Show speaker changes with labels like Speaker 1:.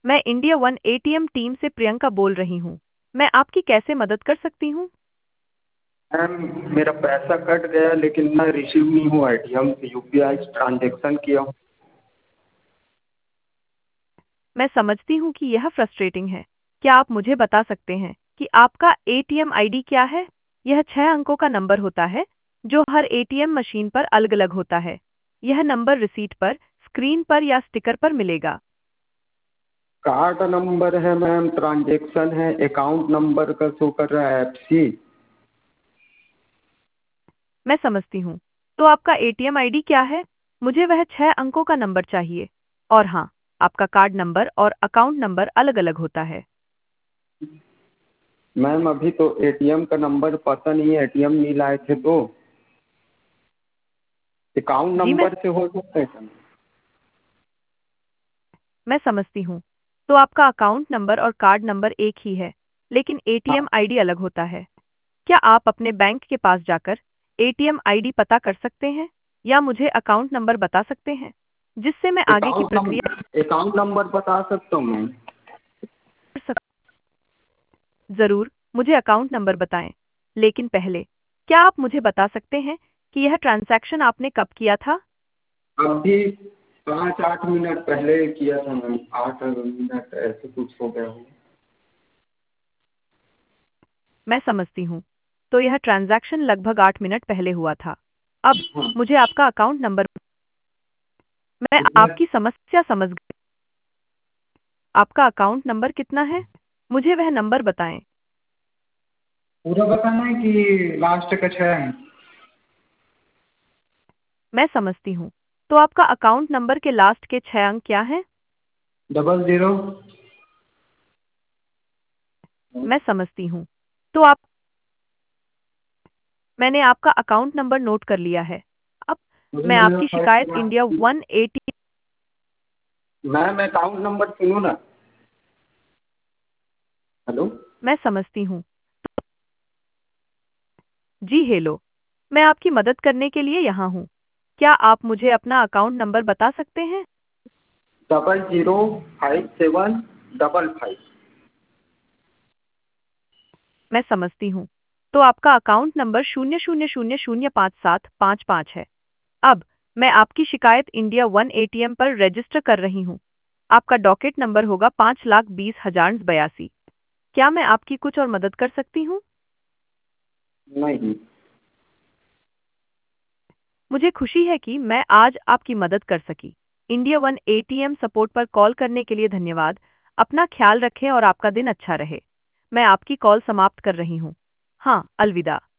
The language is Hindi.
Speaker 1: मैं इंडिया वन एटीएम टीम से प्रियंका बोल रही हूँ। मैं आपकी कैसे मदद कर सकती हूँ?
Speaker 2: मैम, मेरा पैसा कट गया लेकिन मैं रिसीव नहीं हुआ एटीएम से यूपीआई ट्रांजैक्शन किया हूँ।
Speaker 1: मैं समझती हूँ कि यह फ्रस्ट्रेटिंग है। क्या आप मुझे बता सकते हैं कि आपका एटीएम आईडी क्या है? यह 6 अंकों का नंबर होता है जो हर एटीएम मशीन पर अलग-अलग होता है। यह नंबर रिसीट पर, स्क्रीन पर या स्टिकर पर मिलेगा।
Speaker 2: कार्ड नंबर है मैम, ट्रांजैक्शन है, अकाउंट नंबर का शो कर रहा है एफसी।
Speaker 1: मैं समझती हूँ। तो आपका एटीएम आईडी क्या है? मुझे वह 6 अंकों का नंबर चाहिए। और हाँ, आपका कार्ड नंबर और अकाउंट नंबर अलग-अलग होता है।
Speaker 2: मैम अभी तो एटीएम का नंबर पता नहीं है, एटीएम नहीं लाए थे तो अकाउंट
Speaker 1: जी,
Speaker 2: नंबर से हो सकता है क्या?
Speaker 1: मैं समझती हूँ। तो आपका अकाउंट नंबर और कार्ड नंबर एक ही है, लेकिन एटीएम आईडी अलग होता है। क्या आप अपने बैंक के पास जाकर एटीएम आईडी पता कर सकते हैं या मुझे अकाउंट नंबर बता सकते हैं, जिससे मैं आगे की प्रक्रिया
Speaker 2: अकाउंट नंबर बता सकता हूँ मैम।
Speaker 1: कर सकूं? जरूर, मुझे अकाउंट नंबर बताएं। लेकिन पहले, क्या आप मुझे बता सकते हैं कि यह ट्रांजैक्शन आपने कब किया था?
Speaker 2: अभी 5-8 मिनट पहले किया था मैम, 8 मिनट ऐसे कुछ हो गया हो।
Speaker 1: मैं समझती हूँ। तो यह ट्रांजैक्शन लगभग 8 मिनट पहले हुआ था। अब
Speaker 2: हाँ।
Speaker 1: मुझे आपका अकाउंट नंबर। मैं
Speaker 2: कितना?
Speaker 1: आपकी समस्या समझ गई। आपका अकाउंट नंबर कितना है? मुझे वह नंबर बताएं।
Speaker 2: पूरा बताना है कि लास्ट का 6 है?
Speaker 1: मैं समझती हूँ। तो आपका अकाउंट नंबर के लास्ट के 6 अंक क्या हैं?
Speaker 2: 00।
Speaker 1: मैं समझती हूँ। तो आप मैंने आपका अकाउंट नंबर नोट कर लिया है। अब मैं आपकी शिकायत इंडिया 180।
Speaker 2: मैम अकाउंट नंबर सुनो ना। हेलो।
Speaker 1: मैं समझती हूँ। जी हेलो, मैं आपकी मदद करने के लिए यहाँ हूँ। क्या आप मुझे अपना अकाउंट नंबर बता सकते हैं?
Speaker 2: 005755।
Speaker 1: मैं समझती हूँ। तो आपका अकाउंट नंबर 00005755 है। अब मैं आपकी शिकायत इंडिया वन एटीएम पर रजिस्टर कर रही हूँ। आपका डॉकेट नंबर होगा 5,20,082। क्या मैं आपकी कुछ और मदद कर सकती हूँ?
Speaker 2: नहीं।
Speaker 1: मुझे खुशी है कि मैं आज आपकी मदद कर सकी। इंडिया वन एटीएम सपोर्ट पर कॉल करने के लिए धन्यवाद। अपना ख्याल रखें और आपका दिन अच्छा रहे। मैं आपकी कॉल समाप्त कर रही हूँ। हाँ, अलविदा।